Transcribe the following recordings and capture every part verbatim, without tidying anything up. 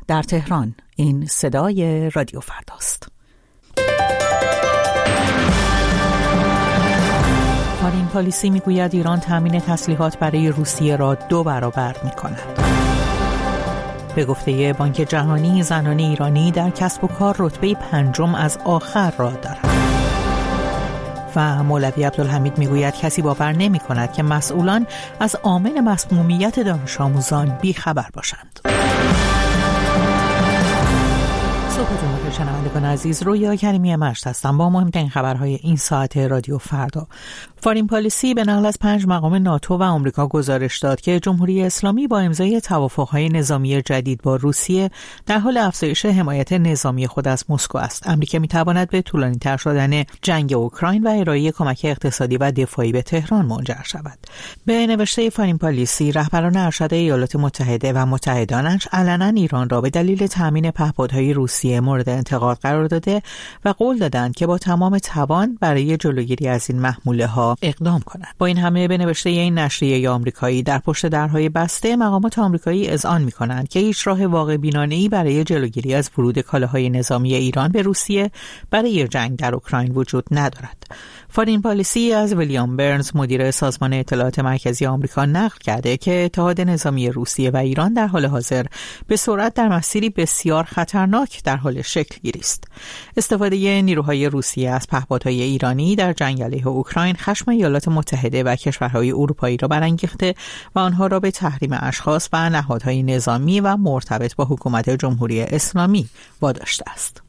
در تهران. این صدای رادیو فرداست. فارین پالیسی میگوید ایران تامین تسلیحات برای روسیه را دو برابر می‌کند. به گفته بانک جهانی، زنان ایرانی در کسب و کار رتبه پنجم از آخر را دارند. و مولوی عبدالحمید میگوید کسی باور نمی کند که مسئولان از عامل مسمومیت دانش آموزان بیخبر باشند. صبحتون بخیر شنوندگان عزیز، رویا کریمی مشت هستم با مهمترین خبرهای این ساعت رادیو فردا. فارین پالیسی به نقل از پنج مقام ناتو و آمریکا گزارش داد که جمهوری اسلامی با امضای توافق‌های نظامی جدید با روسیه در حال افزایش حمایت نظامی خود از مسکو است. امریکا می‌تواند به طولانی‌تر شدن جنگ اوکراین و ارائه کمک اقتصادی و دفاعی به تهران منجر شود. به نوشته فارین پالیسی، رهبران ارشد ایالات متحده و متحدانش علنا ایران را به دلیل تامین پهپادهای روسیه مورد انتقاد قرار داده و قول دادند که با تمام توان برای جلوگیری از این محموله‌ها اقدام کنند. با این همه به نوشته این نشریه آمریکایی، در پشت درهای بسته مقامات آمریکایی اذعان می‌کنند که هیچ راه واقع بینانه‌ای برای جلوگیری از ورود کالاهای نظامی ایران به روسیه برای جنگ در اوکراین وجود ندارد. فارین پالیسی از ویلیام برنز، مدیر سازمان اطلاعات مرکزی آمریکا، نقل کرده که اتحاد نظامی روسیه و ایران در حال حاضر به سرعت در مسیری بسیار خطرناک در حال شکل گیری است. استفاده نیروهای روسیه از پهپادهای ایرانی در جنگ علیه اوکراین خشم ایالات متحده و کشورهای اروپایی را برانگیخته و آنها را به تحریم اشخاص و نهادهای نظامی و مرتبط با حکومت جمهوری اسلامی واداشته است.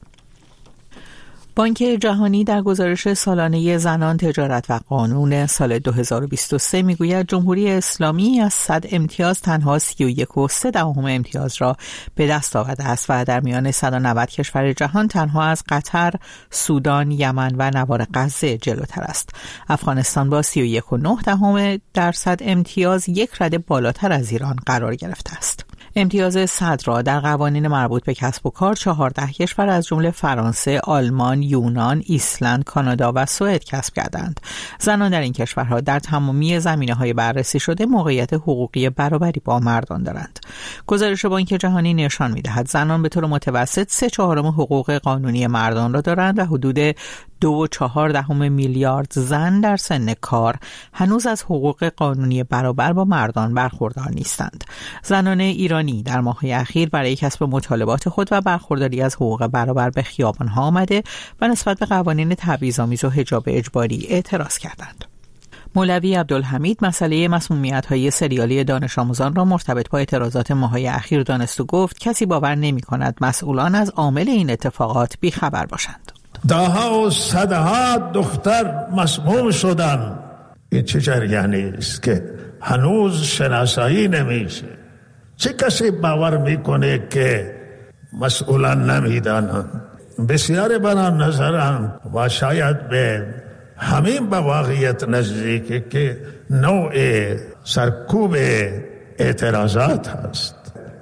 بانک جهانی در گزارش سالانه زنان، تجارت و قانون سال دو هزار و بیست و سه میگوید جمهوری اسلامی از صد امتیاز تنها سی و یک و سه دهم امتیاز را به دست آورده است و در میان صد و نود کشور جهان تنها از قطر، سودان، یمن و نوار غزه جلوتر است. افغانستان با سی و یک و نه دهم درصد امتیاز یک رده بالاتر از ایران قرار گرفته است. امتیاز صد را در قوانین مربوط به کسب و کار چهارده کشور از جمله فرانسه، آلمان، یونان، ایسلند، کانادا و سوئد کسب کردند. زنان در این کشورها در تمامی زمینه‌های بررسی شده موقعیت حقوقی برابری با مردان دارند. گزارش بانک جهانی نشان می‌دهد زنان به طور متوسط سه چهارم حقوق قانونی مردان را دارند و حدود دو و چهار دهم میلیارد زن در سن کار هنوز از حقوق قانونی برابر با مردان برخوردار نیستند. زنان ایرانی در ماه‌های اخیر برای کسب مطالبات خود و برخورداری از حقوق برابر به خیابان‌ها آمده و نسبت به قوانین تبعیض‌آمیز و حجاب اجباری اعتراض کردند. مولوی عبدالحمید مسئله مسمومیت‌های سریالی دانش آموزان را مرتبط با اعتراضات ماه‌های اخیر دانست و گفت کسی باور نمی‌کند مسئولان از عامل این اتفاقات بی‌خبر باشند. دهها و صدها دختر مسموم شدن. این چه جریانی است که هنوز شناسایی نمیشه؟ چه کسی باور میکنه که مسئولان نمیدانند؟ بسیاری بران نظرم و شاید به همین به واقعیت نزدیکه که نوع سرکوب اعتراضات هست.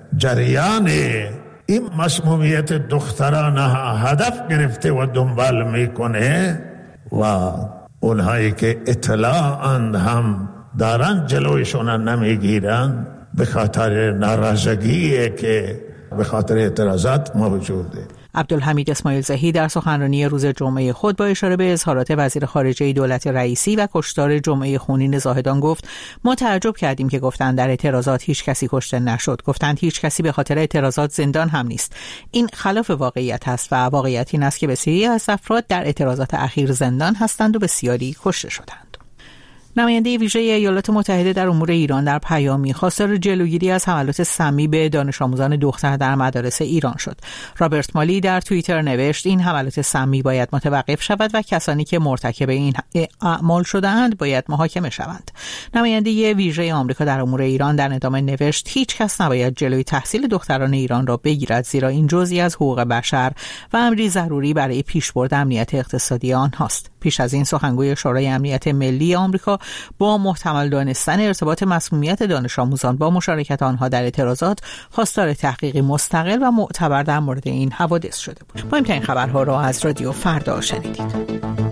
جریان این مسمومیت دختران هدف گرفته و دنبال میکنه و اونهایی که اطلاعاً هم دارن جلویشون نمیگیرن به خاطر ناراضگیه که به خاطر اعتراضات موجوده. عبدالحمید اسماعیل زهی در سخنرانی روز جمعه خود با اشاره به اظهارات وزیر خارجه دولت رئیسی و کشتار جمعه خونین زاهدان گفت ما تعجب کردیم که گفتند در اعتراضات هیچ کسی کشته نشد. گفتند هیچ کسی به خاطر اعتراضات زندان هم نیست. این خلاف واقعیت است و واقعیت این است که بسیاری از افراد در اعتراضات اخیر زندان هستند و بسیاری کشته شدند. نماینده ویژه ایالات متحده در امور ایران در پیامی خواستار جلوگیری از حملات سمی به دانش آموزان دختر در مدارس ایران شد. رابرت مالی در توییتر نوشت این حملات سمی باید متوقف شود و کسانی که مرتکب این اعمال شده‌اند باید محاکمه شوند. نماینده ویژه آمریکا در امور ایران در ادامه نوشت هیچ کس نباید جلوی تحصیل دختران ایران را بگیرد زیرا این جزئی از حقوق بشر و امری ضروری برای پیشبرد امنیت اقتصادی آنهاست. پیش از این سخنگوی شورای امنیت ملی آمریکا با محتمل دانستن ارتباط مسمومیت دانش آموزان با مشارکت آنها در اعتراضات خواستار تحقیقی مستقل و معتبر در مورد این حوادث شده بود. مهمترین خبرها را از رادیو فردا شنیدید.